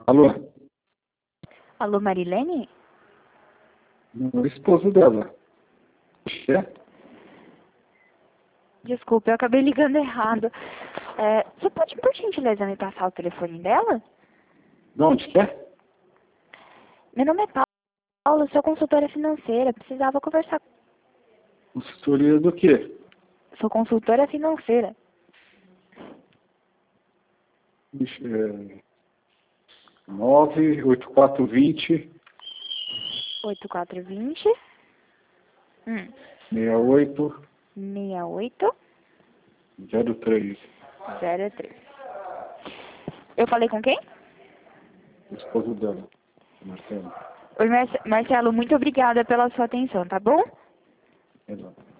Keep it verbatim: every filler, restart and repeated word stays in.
Alô? Alô, Marilene? O esposo dela. É? Desculpa, eu acabei ligando errado. É, você pode, por gentileza, me passar o telefone dela? De onde que é? Meu nome é Paula, sou consultora financeira. Precisava conversar. Consultoria do quê? Sou consultora financeira. Ixi, é... nove oito quatro dois zero oito quatro dois zero hum, seis oito seis oito zero três. zero três. Eu falei com quem? O esposo dela, Marcelo. Oi, Marce- Marcelo, muito obrigada pela sua atenção, tá bom? Exato.